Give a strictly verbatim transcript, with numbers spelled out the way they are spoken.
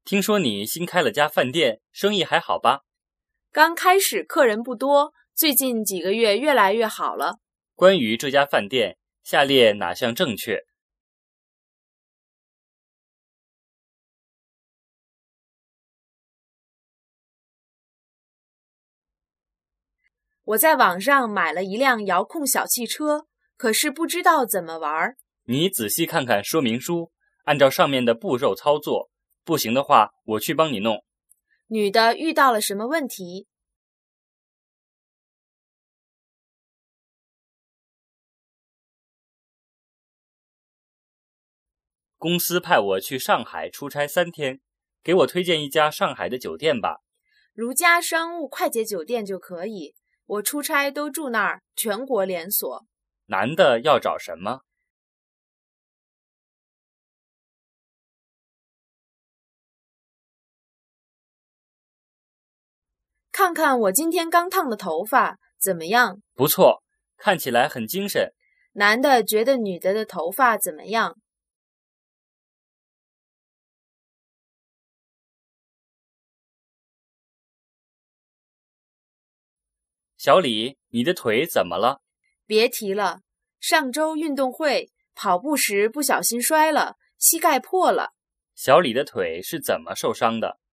听说你新开了家饭店，生意还好吧？ 刚开始客人不多，最近几个月越来越好了。 关于这家饭店，下列哪项正确？ 我在网上买了一辆遥控小汽车，可是不知道怎么玩。 你仔细看看说明书，按照上面的步骤操作，不行的话，我去帮你弄。 女的遇到了什么问题？ 公司派我去上海出差三天，给我推荐一家上海的酒店吧。 如家商务快捷酒店就可以，我出差都住那儿，全国连锁。 男的要找什么？ 看看我今天刚烫的头发，怎么样？ 不错，看起来很精神。 男的觉得女的的头发怎么样？ 小李，你的腿怎么了？ 别提了，上周运动会跑步时不小心摔了，膝盖破了。 小李的腿是怎么受伤的？